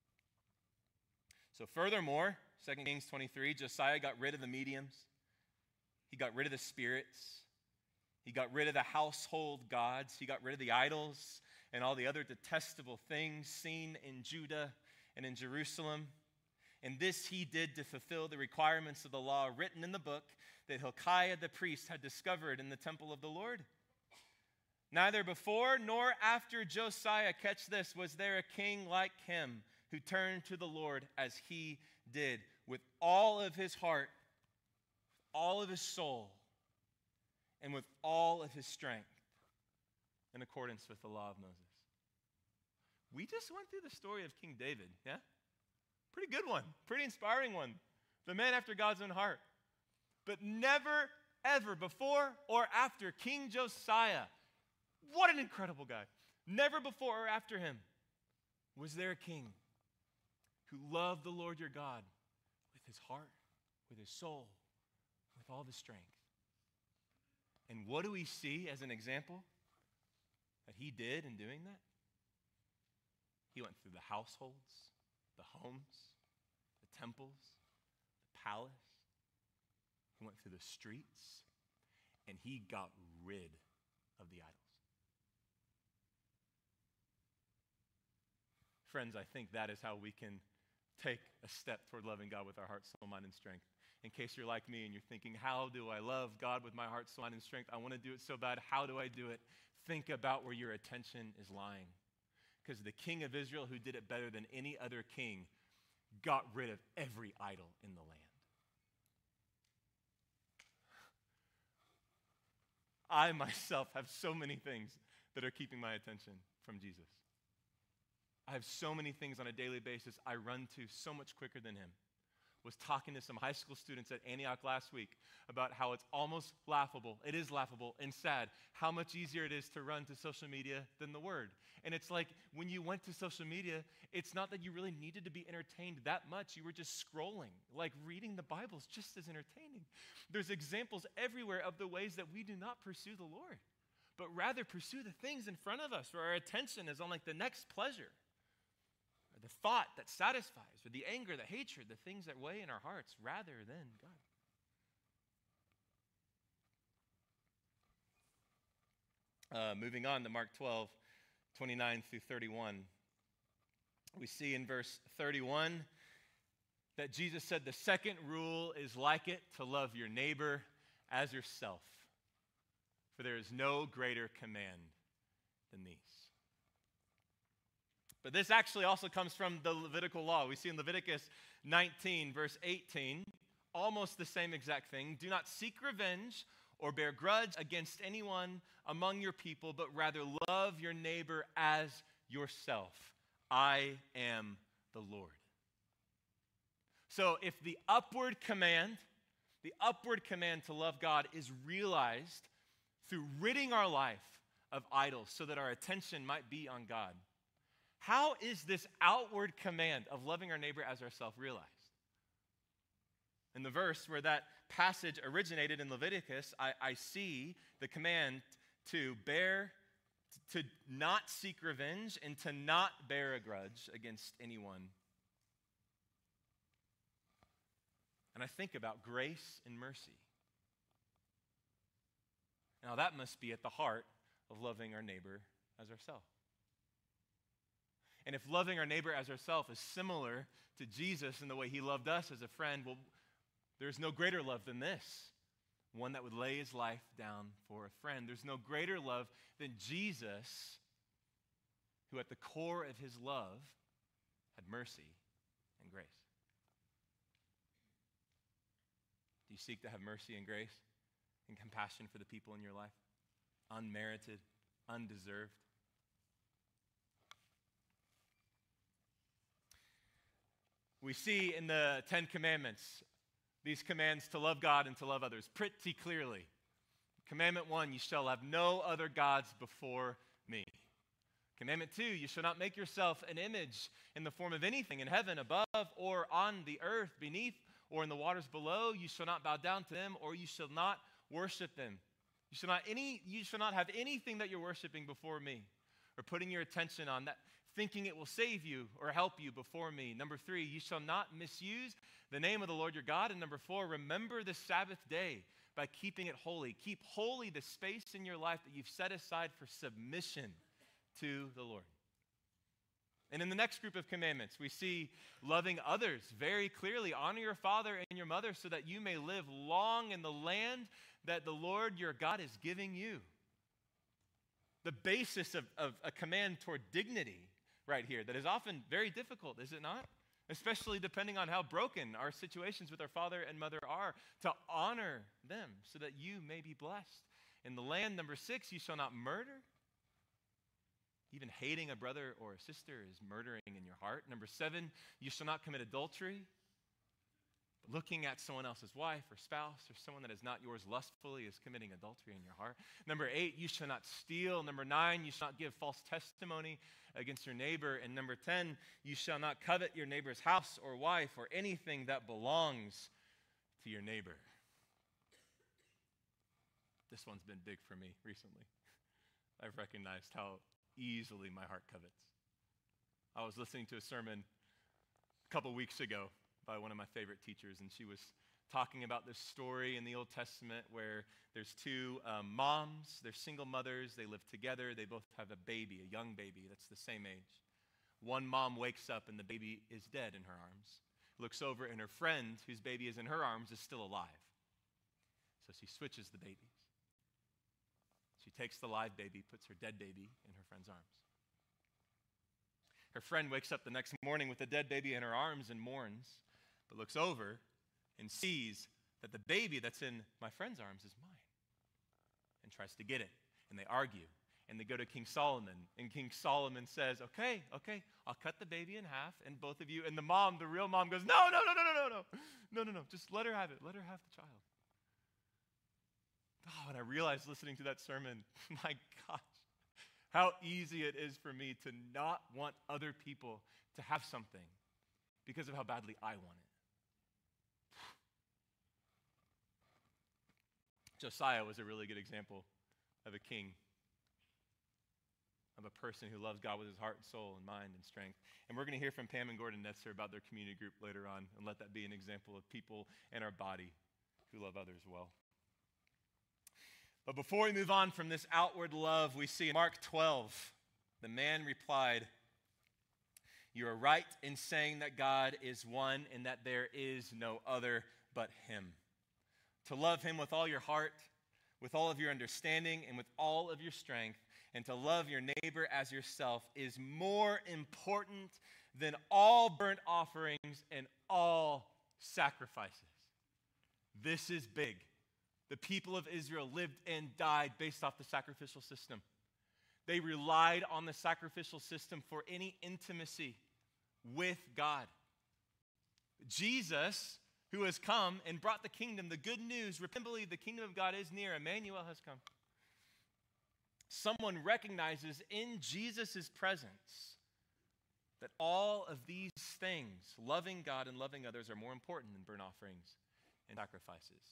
So furthermore, Second Kings twenty-three, Josiah got rid of the mediums. He got rid of the spirits. He got rid of the household gods. He got rid of the idols and all the other detestable things seen in Judah and in Jerusalem. And this he did to fulfill the requirements of the law written in the book that Hilkiah the priest had discovered in the temple of the Lord. Neither before nor after Josiah, catch this, was there a king like him who turned to the Lord as he did with all of his heart, all of his soul, and with all of his strength in accordance with the law of Moses. We just went through the story of King David, yeah? Pretty good one, pretty inspiring one. The man after God's own heart. But never, ever before or after King Josiah, what an incredible guy. Never before or after him was there a king who loved the Lord your God with his heart, with his soul, with all his strength. And what do we see as an example that he did in doing that? He went through the households, the homes, the temples, the palace. He went through the streets, and he got rid of the idols. Friends, I think that is how we can take a step toward loving God with our heart, soul, mind, and strength. In case you're like me and you're thinking, how do I love God with my heart, soul, mind, and strength? I want to do it so bad. How do I do it? Think about where your attention is lying. Because the king of Israel, who did it better than any other king, got rid of every idol in the land. I myself have so many things that are keeping my attention from Jesus. I have so many things on a daily basis I run to so much quicker than him. Was talking to some high school students at Antioch last week about how it's almost laughable, it is laughable and sad, how much easier it is to run to social media than the Word. And it's like when you went to social media, it's not that you really needed to be entertained that much. You were just scrolling. Like reading the Bible is just as entertaining. There's examples everywhere of the ways that we do not pursue the Lord, but rather pursue the things in front of us where our attention is on like the next pleasure, or the thought that satisfies, or the anger, the hatred, the things that weigh in our hearts rather than God. Uh, moving on to Mark twelve, twenty-nine through thirty-one. We see in verse thirty-one that Jesus said the second rule is like it, to love your neighbor as yourself. For there is no greater command than these. But this actually also comes from the Levitical law. We see in Leviticus nineteen, verse eighteen, almost the same exact thing. Do not seek revenge or bear grudge against anyone among your people, but rather love your neighbor as yourself. I am the Lord. So if the upward command, the upward command to love God is realized through ridding our life of idols so that our attention might be on God, how is this outward command of loving our neighbor as ourselves realized? In the verse where that passage originated in Leviticus, I, I see the command to bear, to not seek revenge and to not bear a grudge against anyone. And I think about grace and mercy. Now that must be at the heart of loving our neighbor as ourselves. And if loving our neighbor as ourselves is similar to Jesus in the way he loved us as a friend, well, there's no greater love than this. One that would lay his life down for a friend. There's no greater love than Jesus, who at the core of his love had mercy and grace. Do you seek to have mercy and grace and compassion for the people in your life? Unmerited, undeserved. We see in the Ten Commandments these commands to love God and to love others pretty clearly. Commandment one, you shall have no other gods before me. Commandment two, you shall not make yourself an image in the form of anything in heaven above or on the earth beneath or in the waters below. You shall not bow down to them or you shall not worship them. You shall not any you shall not have anything that you're worshiping before me or putting your attention on that, thinking it will save you or help you before me. Number three, you shall not misuse the name of the Lord your God. And number four, remember the Sabbath day by keeping it holy. Keep holy the space in your life that you've set aside for submission to the Lord. And in the next group of commandments, we see loving others very clearly. Honor your father and your mother so that you may live long in the land that the Lord your God is giving you. The basis of, of a command toward dignity right here that is often very difficult, is it not? Especially depending on how broken our situations with our father and mother are, to honor them so that you may be blessed. In the land, number six, you shall not murder. Even hating a brother or a sister is murdering in your heart. Number seven, you shall not commit adultery. Looking at someone else's wife or spouse or someone that is not yours lustfully is committing adultery in your heart. Number eight, you shall not steal. Number nine, you shall not give false testimony against your neighbor. And number ten, you shall not covet your neighbor's house or wife or anything that belongs to your neighbor. This one's been big for me recently. I've recognized how easily my heart covets. I was listening to a sermon a couple weeks ago by one of my favorite teachers, and she was talking about this story in the Old Testament where there's two um, moms, they're single mothers, they live together, they both have a baby, a young baby that's the same age. One mom wakes up and the baby is dead in her arms, looks over and her friend, whose baby is in her arms, is still alive. So she switches the babies. She takes the live baby, puts her dead baby in her friend's arms. Her friend wakes up the next morning with the dead baby in her arms and mourns, but looks over and sees that the baby that's in my friend's arms is mine and tries to get it. And they argue, and they go to King Solomon, and King Solomon says, okay, okay, I'll cut the baby in half, and both of you, and the mom, the real mom goes, no, no, no, no, no, no, no, no, no, no, just let her have it, let her have the child. Oh, and I realized listening to that sermon, my gosh, how easy it is for me to not want other people to have something because of how badly I want it. Josiah was a really good example of a king, of a person who loves God with his heart and soul and mind and strength. And we're going to hear from Pam and Gordon Netzer about their community group later on, and let that be an example of people in our body who love others well. But before we move on from this outward love, we see in Mark twelve, the man replied, you are right in saying that God is one and that there is no other but him. To love him with all your heart, with all of your understanding, and with all of your strength, and to love your neighbor as yourself is more important than all burnt offerings and all sacrifices. This is big. The people of Israel lived and died based off the sacrificial system. They relied on the sacrificial system for any intimacy with God. Jesus, who has come and brought the kingdom, the good news, repent and believe the kingdom of God is near, Emmanuel has come. Someone recognizes in Jesus' presence that all of these things, loving God and loving others, are more important than burnt offerings and sacrifices.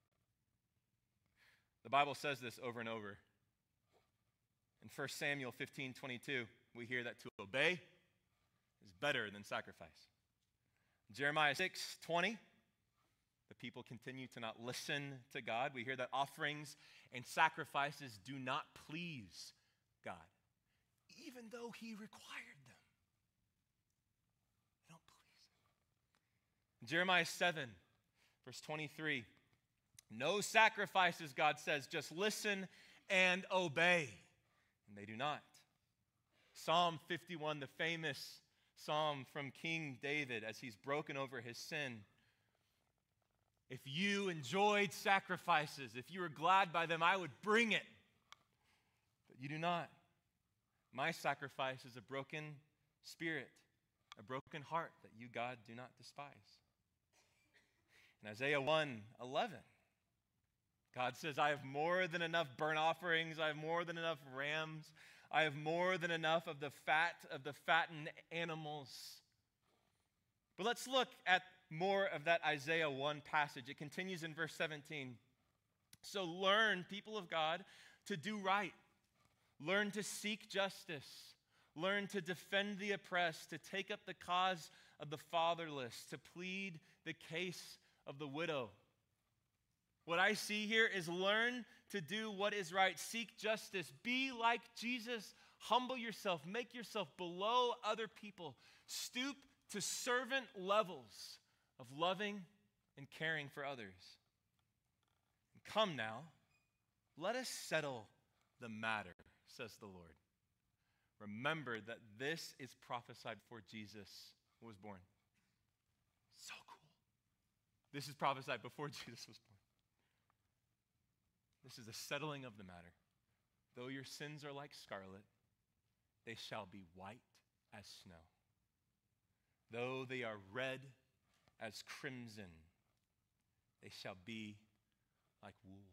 The Bible says this over and over. In First Samuel fifteen twenty-two, we hear that to obey is better than sacrifice. Jeremiah six twenty, the people continue to not listen to God. We hear that offerings and sacrifices do not please God, even though he required them. They don't please him. Jeremiah seven, verse twenty-three, no sacrifices, God says, just listen and obey. And they do not. Psalm fifty-one, the famous psalm from King David as he's broken over his sin. If you enjoyed sacrifices, if you were glad by them, I would bring it. But you do not. My sacrifice is a broken spirit, a broken heart that you, God, do not despise. In Isaiah one eleven, God says, I have more than enough burnt offerings. I have more than enough rams. I have more than enough of the fat of the fattened animals. But let's look at more of that Isaiah one passage. It continues in verse seventeen. So learn, people of God, to do right. Learn to seek justice. Learn to defend the oppressed, to take up the cause of the fatherless, to plead the case of the widow. What I see here is learn to do what is right. Seek justice. Be like Jesus. Humble yourself. Make yourself below other people. Stoop to servant levels of loving and caring for others. Come now, let us settle the matter, says the Lord. Remember that this is prophesied before Jesus was born. So cool. This is prophesied before Jesus was born. This is the settling of the matter. Though your sins are like scarlet, they shall be white as snow. Though they are red as crimson, they shall be like wool.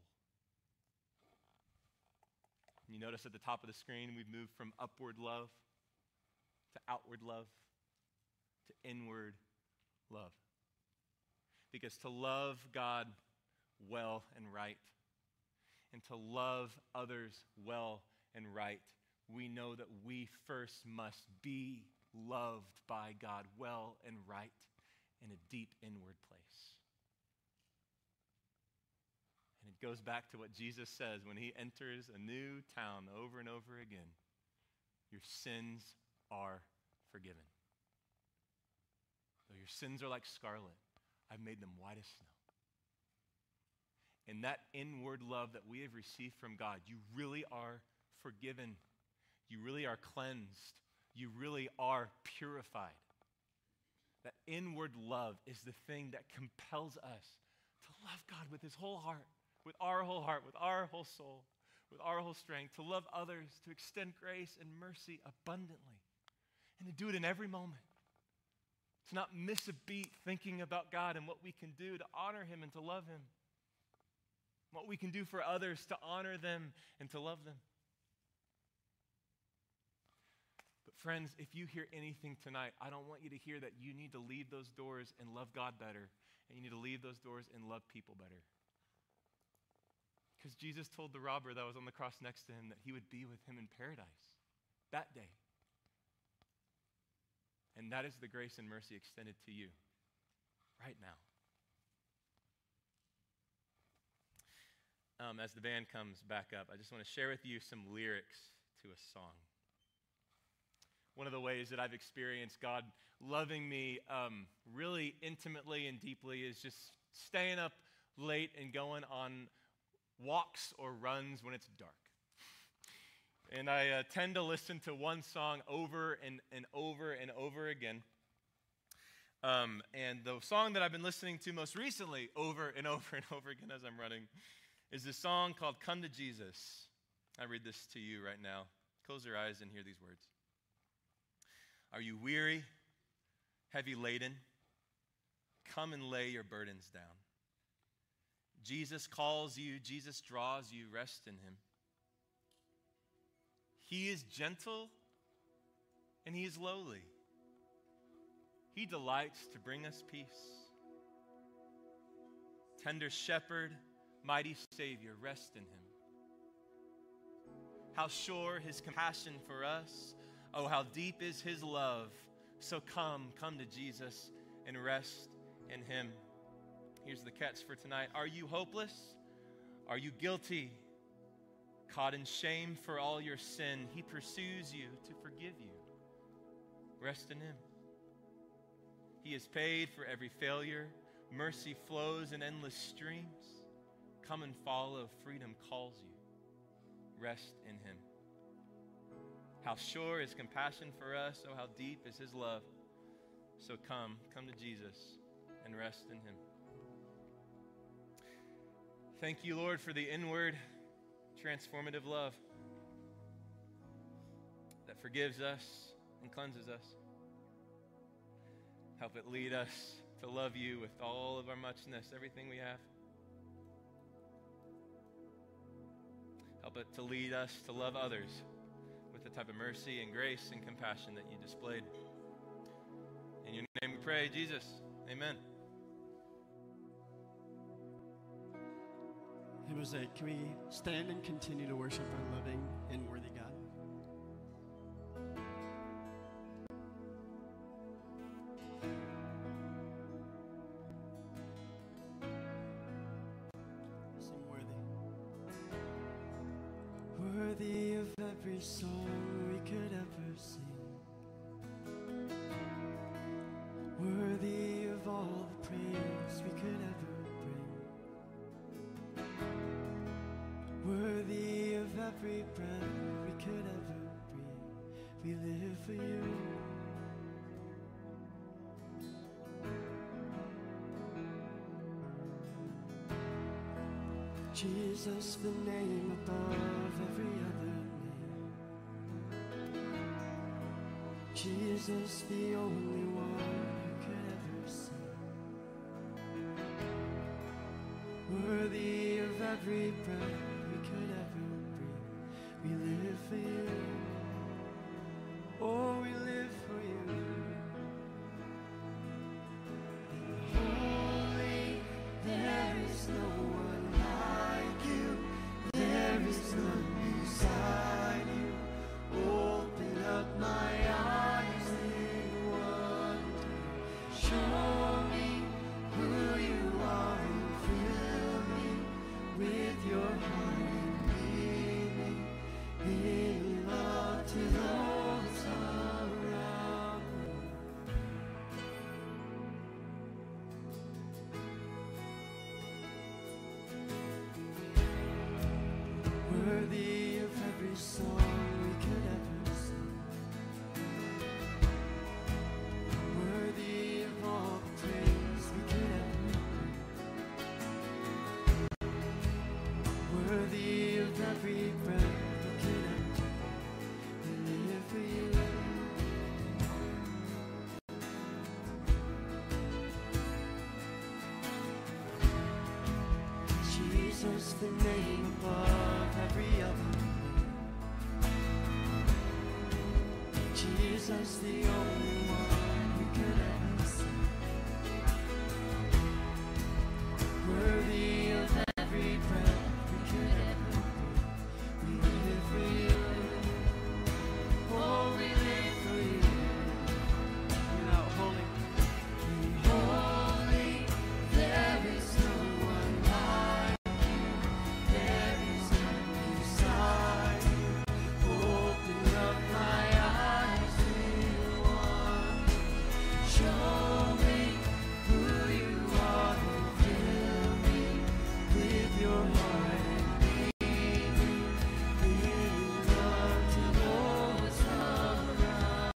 You notice at the top of the screen, we've moved from upward love to outward love to inward love. Because to love God well and right, and to love others well and right, we know that we first must be loved by God well and right in a deep inward place. And it goes back to what Jesus says when he enters a new town over and over again. Your sins are forgiven. Though your sins are like scarlet, I've made them white as snow. In that inward love that we have received from God, you really are forgiven. You really are cleansed. You really are purified. That inward love is the thing that compels us to love God with his whole heart, with our whole heart, with our whole soul, with our whole strength, to love others, to extend grace and mercy abundantly, and to do it in every moment. To not miss a beat thinking about God and what we can do to honor him and to love him. What we can do for others to honor them and to love them. But friends, if you hear anything tonight, I don't want you to hear that you need to leave those doors and love God better, and you need to leave those doors and love people better. Because Jesus told the robber that was on the cross next to him that he would be with him in paradise that day. And that is the grace and mercy extended to you right now. Um, as the band comes back up, I just want to share with you some lyrics to a song. One of the ways that I've experienced God loving me um, really intimately and deeply is just staying up late and going on walks or runs when it's dark. And I uh, tend to listen to one song over and, and over and over again. Um, and the song that I've been listening to most recently over and over and over again as I'm running is this song called Come to Jesus. I read this to you right now. Close your eyes and hear these words. Are you weary, heavy laden? Come and lay your burdens down. Jesus calls you, Jesus draws you, rest in him. He is gentle and he is lowly. He delights to bring us peace. Tender shepherd, mighty Savior, rest in him. How sure his compassion for us. Oh, how deep is his love. So come, come to Jesus and rest in him. Here's the catch for tonight. Are you hopeless? Are you guilty? Caught in shame for all your sin, he pursues you to forgive you. Rest in him. He has paid for every failure. Mercy flows in endless streams. Come and follow. Freedom calls you. Rest in him. How sure is compassion for us. Oh, how deep is his love. So come, come to Jesus and rest in him. Thank you, Lord, for the inward transformative love that forgives us and cleanses us. Help it lead us to love you with all of our muchness, everything we have. Help it to lead us to love others with the type of mercy and grace and compassion that you displayed. In your name we pray, Jesus. Amen. Hymn eight, can we stand and continue to worship our loving and worthy God? Sing worthy. Worthy of every song we could ever sing. Worthy of all the praise we could ever bring. Worthy of every breath we could ever breathe. We live for you. Jesus, the name above every other name. Jesus, the only one who could ever sing. Worthy of every breath we could ever breathe. We live for you. Oh, we live for you. Holy, there is no one like you. There is none beside you. Open up my eyes in wonder. Show me who you are and fill me with your heart and lead me in love to those around me. Worthy of every song we could ever sing. Worthy of all the praise we could ever bring. Worthy of every breath we could ever breathe. We live for you. Jesus, the name above every other name. Jesus, the only one we could ever see. Worthy of every breath we could ever breathe. We live for you. Oh, we live for you. You're not holy. Holy, there is no one like you. There is none beside you. Open up my eyes in wonder. Show me who you are and fill me with your heart and lead me in love to those around.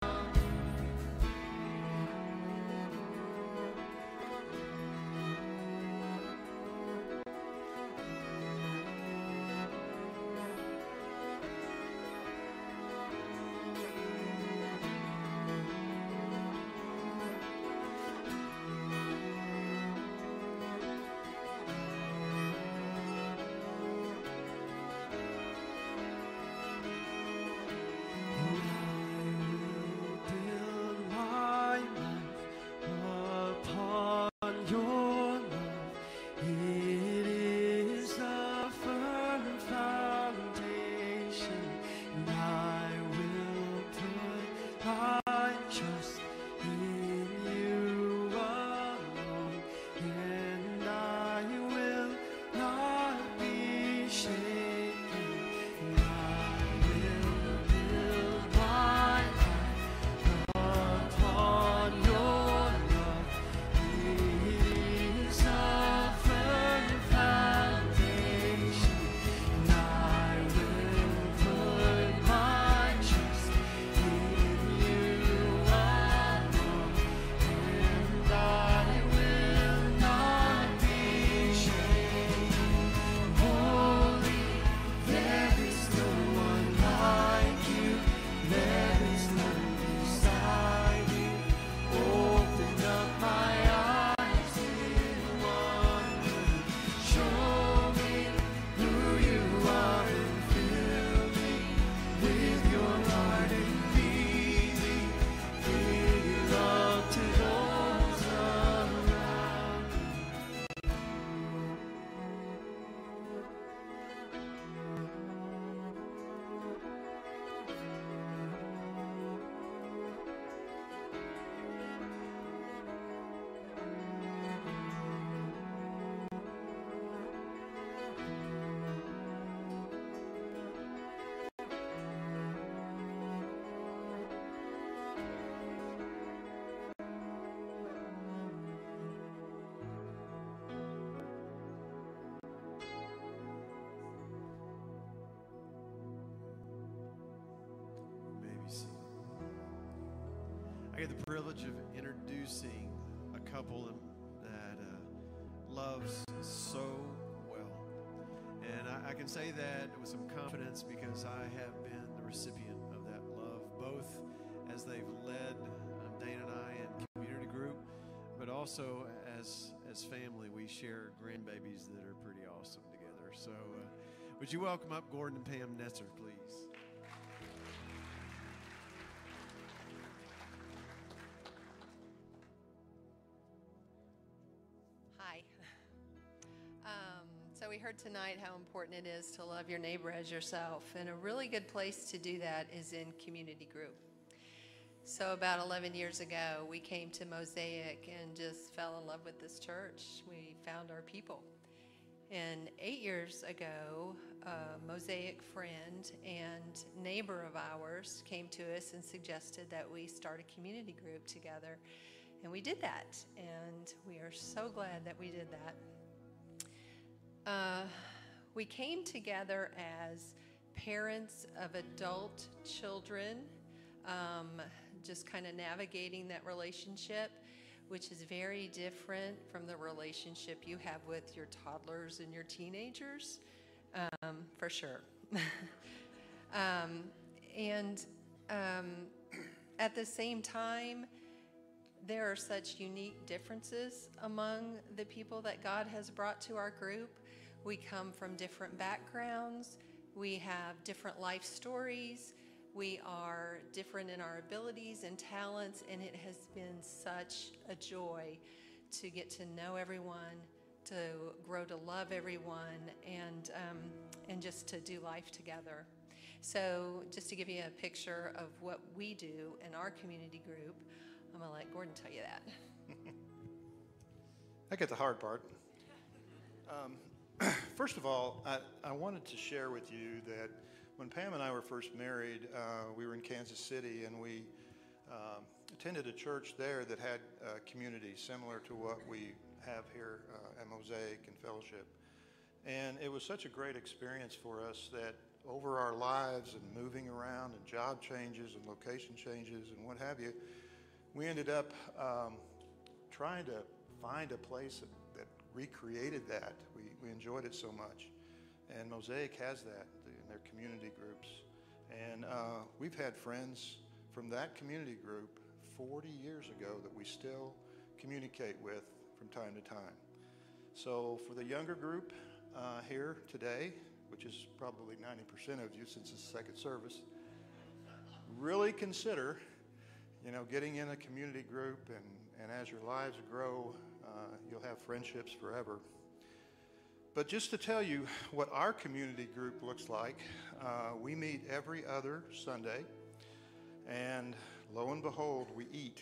Build my life upon your love. It is a firm foundation, and I will put my trust in you alone, and I will not be shaken. And I will build my life upon your love. It is a firm foundation, and I will put my trust in you alone. I get the privilege of introducing a couple that uh, loves so well. And I, I can say that with some confidence because I have been the recipient of that love, both as they've led um, Dana and I in community group, but also as, as family. We share grandbabies that are pretty awesome together. So uh, would you welcome up Gordon and Pam Netzer, please? Hi. Um, so we heard tonight how important it is to love your neighbor as yourself, and a really good place to do that is in community group. So about eleven years ago, we came to Mosaic and just fell in love with this church. We found our people. And eight years ago, a Mosaic friend and neighbor of ours came to us and suggested that we start a community group together. And we did that, and we are so glad that we did that. Uh, we came together as parents of adult children, um, just kind of navigating that relationship, which is very different from the relationship you have with your toddlers and your teenagers, um, for sure. um, and um, at the same time, there are such unique differences among the people that God has brought to our group. We come from different backgrounds. We have different life stories. We are different in our abilities and talents, and it has been such a joy to get to know everyone, to grow to love everyone, and, um, and just to do life together. So just to give you a picture of what we do in our community group, I'm going to let Gordon tell you that. I get the hard part. Um, first of all, I, I wanted to share with you that when Pam and I were first married, uh, we were in Kansas City, and we um, attended a church there that had a community similar to what we have here uh, at Mosaic and Fellowship. And it was such a great experience for us that over our lives and moving around and job changes and location changes and what have you, we ended up um, trying to find a place that, that recreated that. We, we enjoyed it so much. And Mosaic has that in their community groups. And uh, we've had friends from that community group forty years ago that we still communicate with from time to time. So for the younger group uh, here today, which is probably ninety percent of you since it's the second service, really consider you know, getting in a community group, and, and as your lives grow, uh, you'll have friendships forever. But just to tell you what our community group looks like, uh, we meet every other Sunday, and lo and behold, we eat.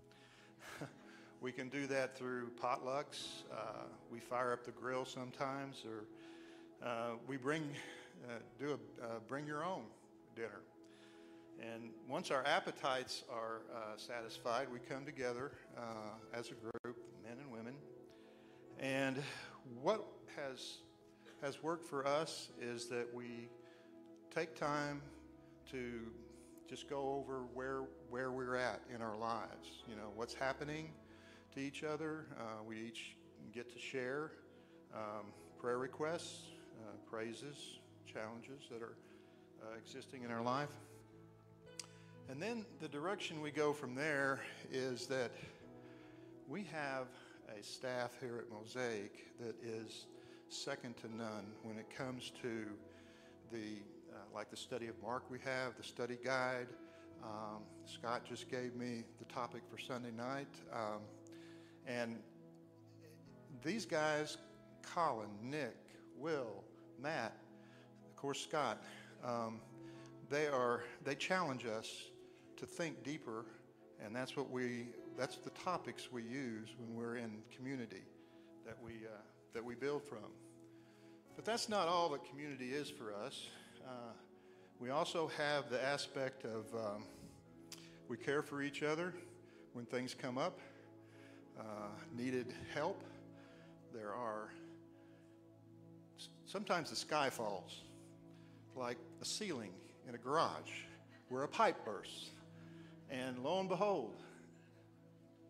We can do that through potlucks. Uh, we fire up the grill sometimes, or uh, we bring, uh, do a uh, bring your own dinner. And once our appetites are uh, satisfied, we come together uh, as a group, men and women. And what has, has worked for us is that we take time to just go over where, where we're at in our lives. You know, what's happening to each other. Uh, we each get to share um, prayer requests, uh, praises, challenges that are uh, existing in our life. And then the direction we go from there is that we have a staff here at Mosaic that is second to none when it comes to the, uh, like the study of Mark we have, the study guide. Um, Scott just gave me the topic for Sunday night. Um, and these guys, Colin, Nick, Will, Matt, of course Scott, um, they are, they challenge us to think deeper, and that's what we, that's the topics we use when we're in community that we, uh, that we build from. But that's not all that community is for us. Uh, we also have the aspect of um, we care for each other when things come up, uh, needed help. There are, sometimes the sky falls, like a ceiling in a garage where a pipe bursts. And lo and behold,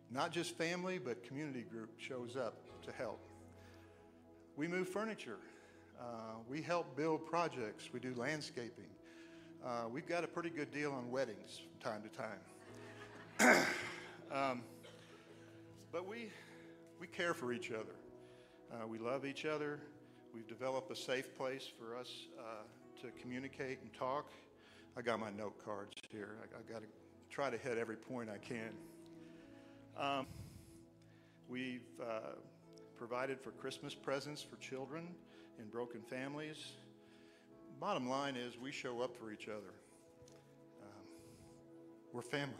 not just family, but community group shows up to help. We move furniture. Uh, we help build projects. We do landscaping. Uh, we've got a pretty good deal on weddings from time to time. um, but we, we care for each other. Uh, we love each other. We've developed a safe place for us uh, to communicate and talk. I got my note cards here. I, I got to try to hit every point I can. Um, we've uh, provided for Christmas presents for children in broken families. Bottom line is we show up for each other. Um, we're family.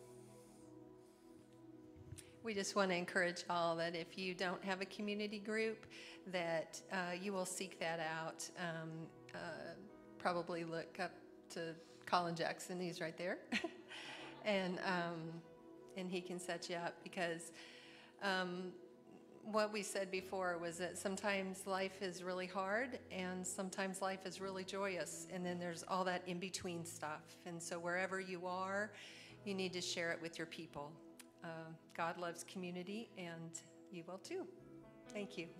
We just want to encourage all that if you don't have a community group, that uh, you will seek that out. Um, uh, probably look up to Colin Jackson, he's right there. and um, and he can set you up, because um, what we said before was that sometimes life is really hard and sometimes life is really joyous, and then there's all that in-between stuff. And so wherever you are, you need to share it with your people. Uh, God loves community, and you will too. Thank you.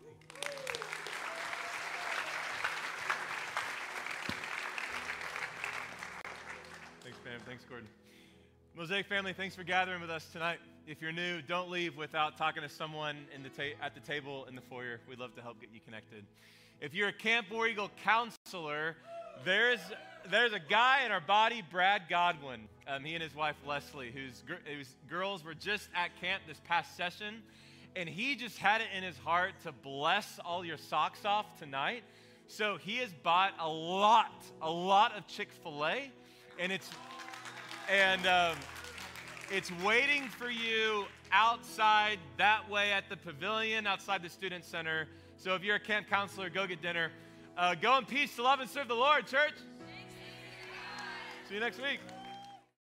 Thanks, Pam. Thanks, Gordon. Mosaic family, thanks for gathering with us tonight. If you're new, don't leave without talking to someone in the ta- at the table in the foyer. We'd love to help get you connected. If you're a Camp War Eagle counselor, there's there's a guy in our body, Brad Godwin. Um, he and his wife, Leslie, whose, gr- whose girls were just at camp this past session, and he just had it in his heart to bless all your socks off tonight. So he has bought a lot, a lot of Chick-fil-A, and it's and um, it's waiting for you outside that way at the pavilion, outside the student center. So if you're a camp counselor, go get dinner. Uh, go in peace to love and serve the Lord, church. See you next week.